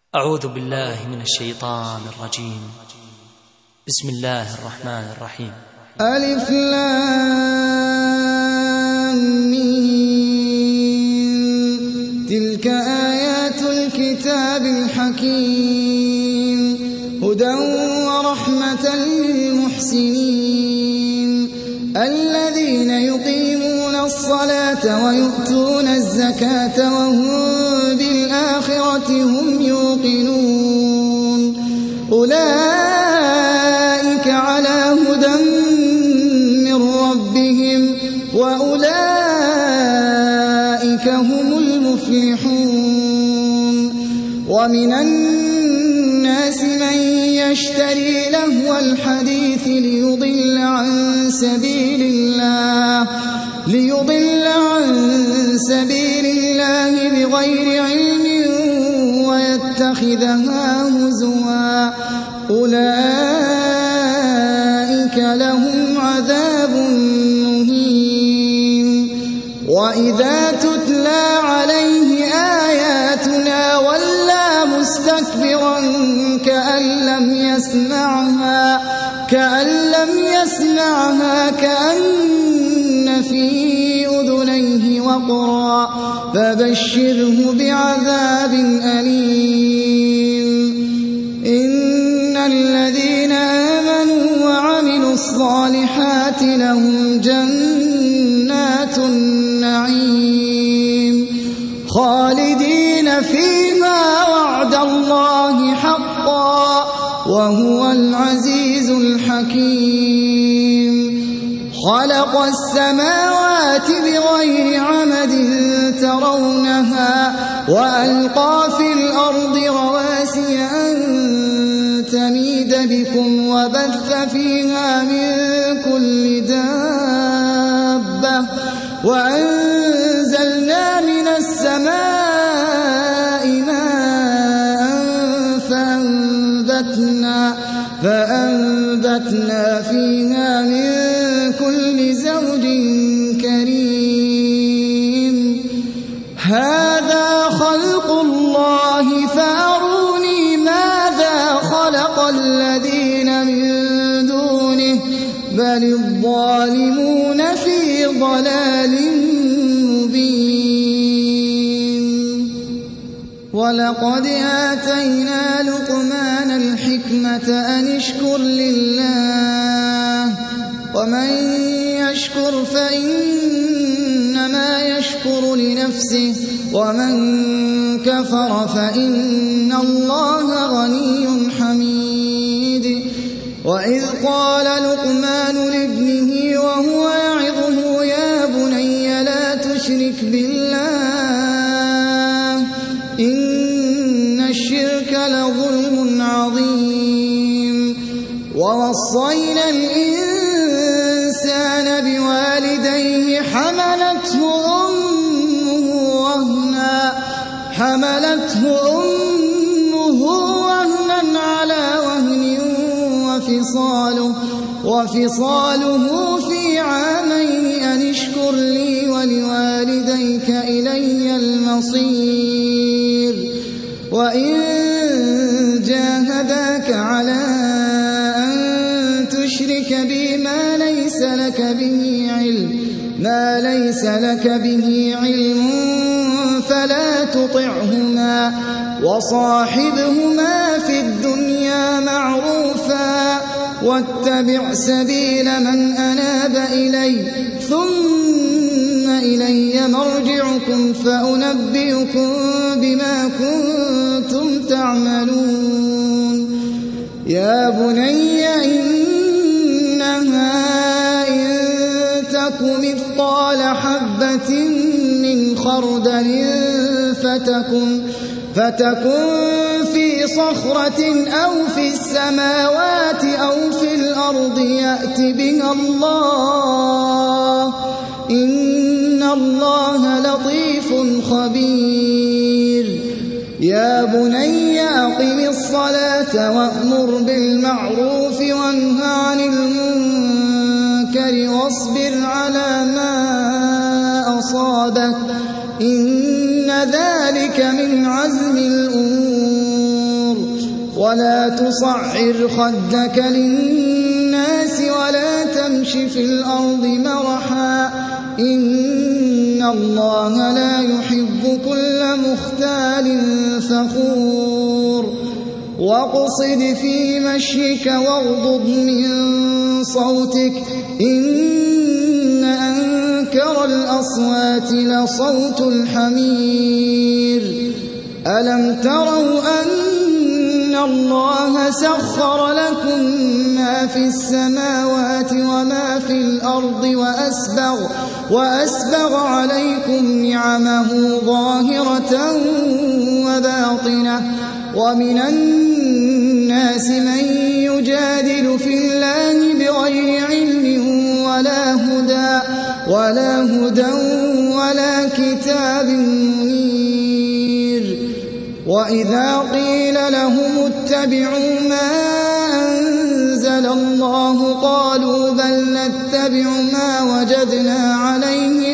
أعوذ بالله من الشيطان الرجيم. بسم الله الرحمن الرحيم. ألف لام ميم. تلك آيات الكتاب الحكيم هدى ورحمة للمحسنين الذين يقيمون الصلاة ويؤتون الزكاة وهم بالآخرة هم يوقنون أولئك على هدى من ربهم وأولئك هم المفلحون. ومن الناس من يشتري لهو الحديث ليضل عن سبيل الله بغير علم ويتخذها هزوا أولئك لهم عذاب مهين. وإذا تتلى عليه آياتنا ولى مستكبرا كأن لم يسمعها كأن في أذنيه وقرا فبشره بعذاب أليم. إن الذين آمنوا وعملوا الصالحات لهم جنات النعيم خالدين فيها وعد الله حقا وهو العزيز الحكيم. خلق السماوات بغير عمد ترونها وألقى في الأرض رواسي أن تميد بكم وبث فيها من كل دابة وأنزلنا من السماء ماء فأنبتنا فيها من كل زوج كريم. هذا خلق الله فأروني ماذا خلق الذين من دونه بل الظالمون في ضلال مبين. ولقد آتينا لقمان الحكمة أن اشكر لله ومن يشكر فإنما يشكر لنفسه ومن كفر فإن الله غني حميد. وإذ قال لقمان لابنه وهو يعظه يا بني لا تشرك بالله إن الشرك لظلم عظيم. ووصينا الإنسان بوالديه حملته أمه وهنا على وهن وفصاله في عامين أن اشكر لي ولوالديك إلي المصير. وإن جاهداك على أن تشرك بي ما ليس لك به علم فلا تطعهما وصاحبهما في الدنيا معروفا واتبع سبيل من أناب إلي ثم إلي مرجعكم فأنبئكم بما كنتم تعملون. يا بني إنها إن تك مثقال حبة من خردل فتكن في صخرة أو في السماوات أو في الأرض يأت بها الله إن الله لطيف خبير. يا بني أقم الصلاة وأمر بالمعروف وانه عن المنكر واصبر على ما أصابك إن ذلك من عزم الأمور. ولا تصعر خدك للناس ولا تمش في الأرض مرحا إن الله لا يحب كل مختال فخور واقصد في مشيك واغضض من صوتك إن أنكر الأصوات لصوت الحمير ألم تروا أن الله سخر لكم ما في السماوات وما في الأرض وأسبغ عليكم نعمه ظاهرة وباطنة ومن الناس من يجادل في الله بغير علم ولا هدى ولا كتاب منير وإذا قيل لهم اتبعوا ما أنزل الله قالوا بل نتبع ما وجدنا عليه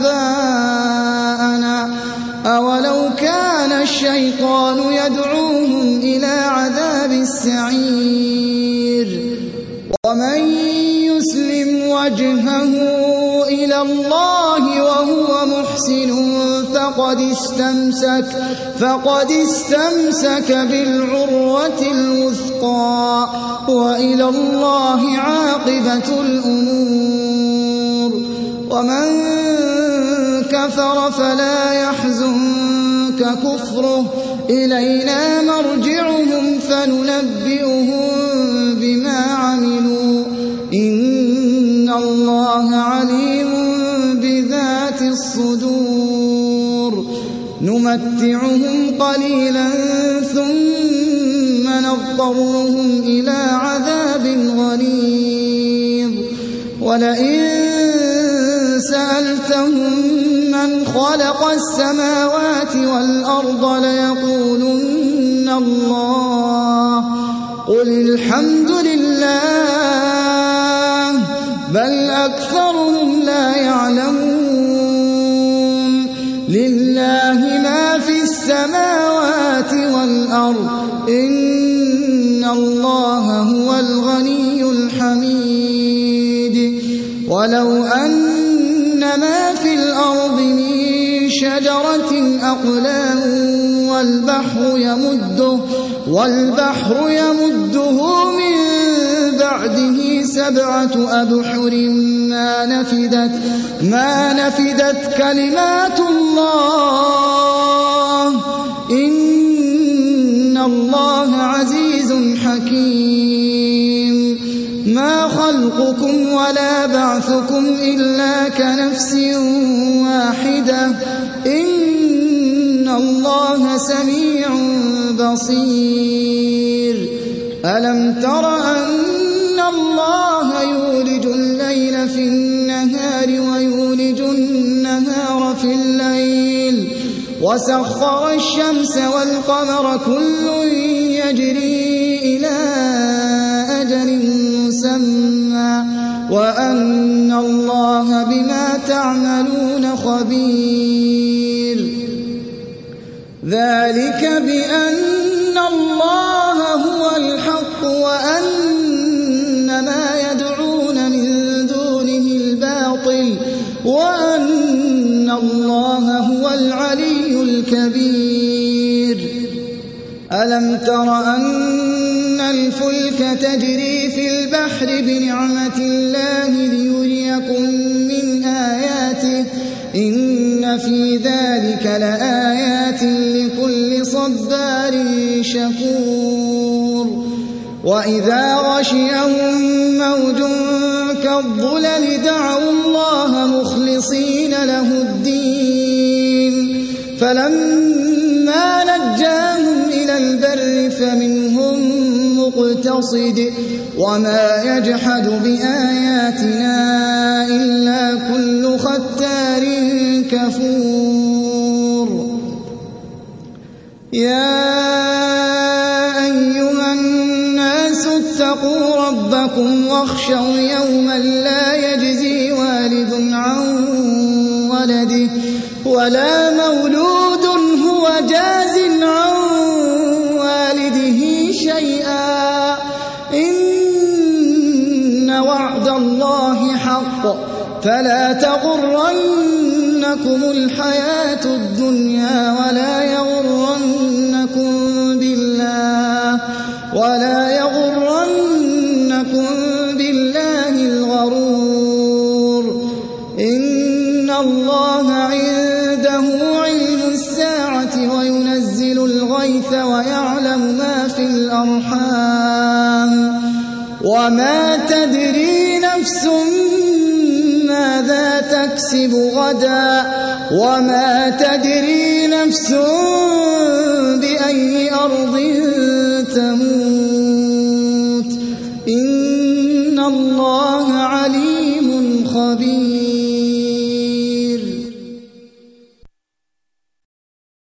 آباءنا أولو كان الشيطان يدعوهم إلى عذاب السعير ومن يسلم وجهه إلى الله وهو محسن فقد استمسك بالعروة الوثقى وإلى الله عاقبة الأمور ومن كفر فلا يحزنك كفره إلينا مرجعهم فننبئهم بما عملوا إن الله عليم بذات الصدور نمتعهم قليلا ثم نضطرهم إلى عذاب غليظ ولئن سألتهم من خلق السماوات والأرض ليقولن الله قل الحمد لله بل أكثرهم لا يعلمون لله ما في السماوات والأرض إن الله هو الغني الحميد ولو أن ما في الأرض من شجرة أقلام والبحر يمده من بعده 7 أبحر ما نفدت كلمات الله إن الله عزيز حكيم ما خلقكم ولا بعثكم إلا كنفس واحدة إن الله سميع بصير ألم تر أن الله يولج الليل في النهار ويولج النهار في الليل وسخر الشمس والقمر كل يجري إلى أجل مسمى وأن الله بما تعملون خبير ذلك بأن الله هو الحق وأن ما يدعون من دونه الباطل وأن الله هو العلي الكبير ألم تر أن الفلك تجري في البحر بنعمة الله ليريكم من آياته إن في ذلك لآيات لكل صبار شكور وإذا غشيهم موج كالظلل دعوا الله مخلصين له الدين فلما نجاهم إلى البر فمنهم مقتصد وما يجحد بآياتنا إلا كل ختار كفور يا أيها الناس اتقوا ربكم واخشوا يوما لا يجزي والد عن ولده ولا مولود هو جاز عن والده شيئا فلا تغرنكم الحياة الدنيا ولا يغرنكم بالله الغرور. إن الله عنده علم الساعة وينزل الغيث ويعلم ما في الأرحام وما تدري نفس ماذا تكسب غدا وما تدري نفس